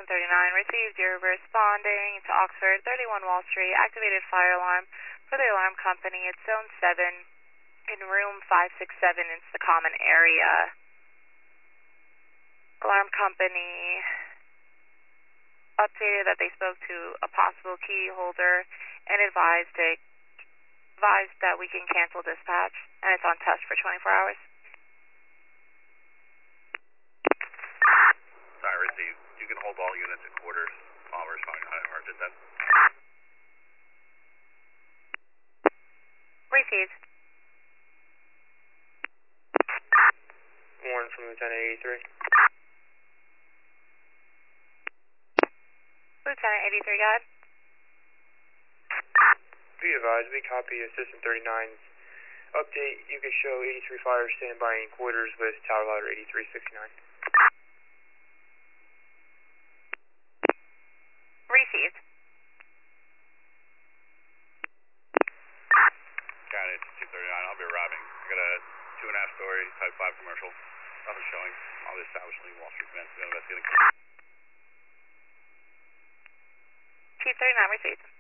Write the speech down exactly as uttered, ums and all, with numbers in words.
System thirty-nine received. You're responding to Oxford, thirty-one Wall Street, activated fire alarm for the alarm company. It's zone seven in room five six seven. It's the common area. Alarm company updated that they spoke to a possible key holder and advised, it, advised that we can cancel dispatch, and it's on test for twenty-four hours. Sorry, received. You can hold all units at quarters while we're responding to high emergent then. Received. One from Lieutenant eighty-three. Lieutenant eighty-three, go ahead. Be advised, we copy of System thirty-nine's update. You can show eighty-three fire standby in quarters with tower ladder eighty-three sixty-nine. Received. Got it, two thirty-nine. I'll be arriving. I got a two and a half story type five commercial. Nothing showing. All the establishment Wall Street commenced investigating. Chief thirty-nine, received.